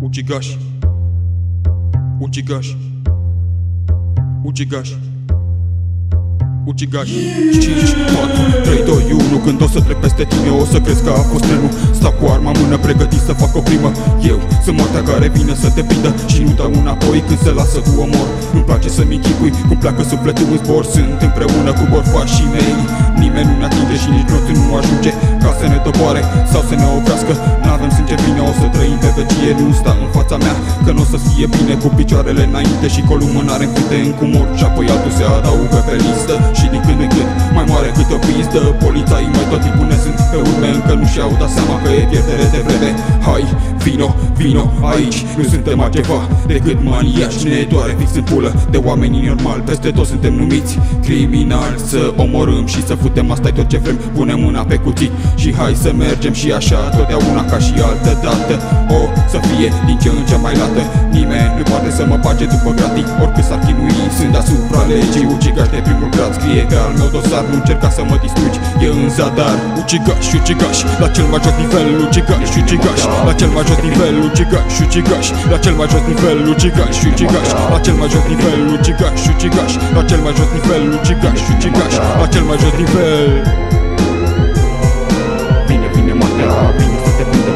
Ucigaș, ucigaș, ucigaș, ucigaș. 5, 4, 3, 2, 1. Când o să trec peste tine o să crezi că a fost trenul. Stau cu arma în mână pregătit să fac o crimă. Eu sunt moartea care vine să te prindă și nu dau înapoi când se lasă cu omor. Îmi place să-mi închipui cum pleacă sufletul în zbor. Sunt împreună cu borfașii mei. Nimeni nu ne atinge și nici rotul nu ajunge ca să ne doboare sau să ne oprească. N-avem sânge bine, o să trăim pe vecie. Nu sta în fața mea că n-o să fie bine. Cu picioarele înainte și cu o lumânare în câte în cumor. Și apoi altul se adaugă pe listă. Și din când în când mai mare câte o pistă. Polițaii mai tot timpul ne sunt pe urme. Încă nu și-au dat seama că e pierdere de vreme. Hai, vino, vino aici. Nu suntem altceva decât maniaci. Ne doare fix în pulă de oamenii normali. Peste tot suntem numiți criminali. Să omorâm și să futem, asta-i tot ce vrem. Punem mâna pe cuțit și hai să mergem și așa totdeauna ca și altă dată. O să fie din ce în ce mai lată. Nimeni nu poate să mă bage după gratii. Oricât s-ar chinui, sunt asupra legii. Ucigaș de primul grad scrie pe al meu dosar. Nu încerca să mă distrugi, e în zadar. Ucigaș, ucigaș, la cel mai jos nivel. Ucigaș, ucigaș, la cel mai jos nivel. Ucigaș, ucigaș, la cel mai jos nivel. Ucigaș, ucigaș, la cel mai jos nivel. Ucigaș, ucigaș, la cel mai jos nivel. Ucigaș, ucigaș, la cel mai jos nivel. Vine, vine moartea, vine să te prindă.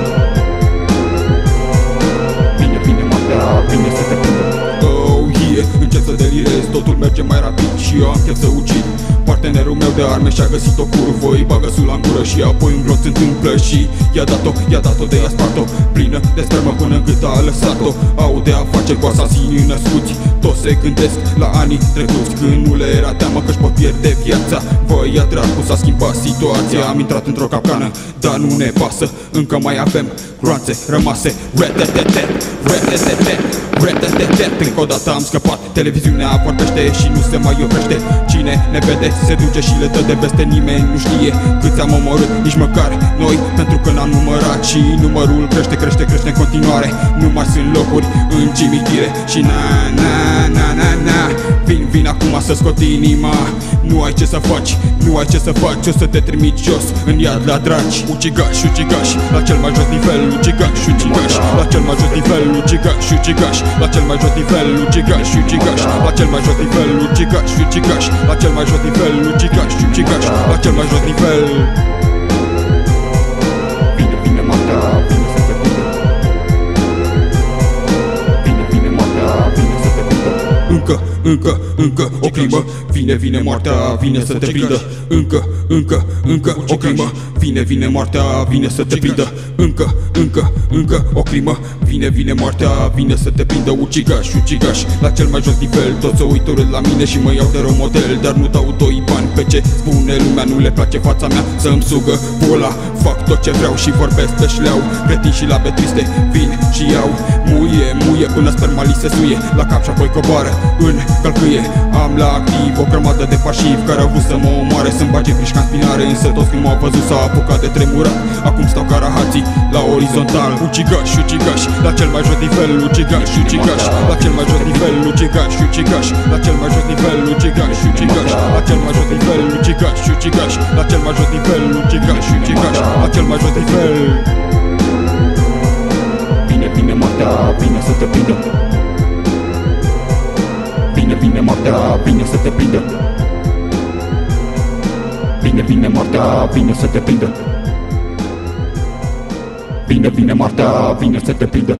Vine, vine moartea, vine să te prindă. Oh yeah, încep să delirez, totul merge mai rapid și eu am chef să ucid. Partenerul meu de arme și-a găsit o curvă, îi bagă sul la gură și apoi un glonț întâmplă și i-a dat-o de a spart-o, plină de spermă până cât a lăsat-o. Au de afaceri cu asasinii născuți, toți se gândesc la anii trecuți, când nu le era teamă că-și pot pierde viața. Băia dracu, s-a schimbat situația, am intrat într-o capcană, dar nu ne pasă, încă mai avem groanțe rămase. Încă o dată am scăpat, televiziunea vorbește și nu se mai oprește. Cine ne vede se duce și le dă de veste. Nimeni nu știe câți am omorât, nici măcar noi, pentru că n-am numărat. Și numărul crește, crește, crește în continuare. Nu mai sunt locuri în cimitire și na. Vin acum să scot inima. Nu ai ce să faci, nu ai ce să faci. O să te trimit jos în iad la dragi. Ucigaș, ucigaș, la cel mai jos nivel. Ucigaș, ucigaș, la cel mai jos nivel. Ucigaș, ucigaș, la cel mai jos nivel. Ucigaș, ucigaș, la cel mai jos nivel. Ucigaș, ucigaș, la cel mai jos nivel. Ucigaș, ucigaș, la cel mai jos nivel. Vine, vine moartea, vine să te prindă. Vine, vine moartea, vine să te prindă. Încă o crimă. Vine, vine moartea, vine să te prindă. Încă o crimă. Vine moartea, vine să te prindă. Încă o crimă. Vine moartea, vine să te prindă. Ucigaș, ucigaș, la cel mai jos nivel. Toți se uită urât la mine și mă iau de rău model. Dar nu dau doi bani pe ce spune lumea. Nu le place fața mea să-mi sugă pula. Fac tot ce vreau și vorbesc pe șleau. Cretin și labe triste, vin și iau. Muie până sperma li se suie la cap și apoi coboară în călcâie. Am la activ o grămadă de pașivi care au vrut să mă omoare, să-mi bage frișca în spinare. Însă toți când m-au văzut s-au apucat de tremurat. Acum stau ca rahații la orizontal. Ucigaș, ucigaș, la cel mai jos nivel. Ucigaș, ucigaș, la cel mai jos nivel. Ucigaș, ucigaș, la cel mai jos nivel. Ucigaș, ucigaș, la cel mai jos nivel. Ucigaș, ucigaș, la cel mai jos nivel. Ucigaș, ucigaș, la cel mai jos nivel. Vine, vine moartea, vine să te prindă. Vine, vine moartea, vine să te prindă. Vine, vine moartea, vine să te prindă. Vine, vine moartea, vine să te prindă.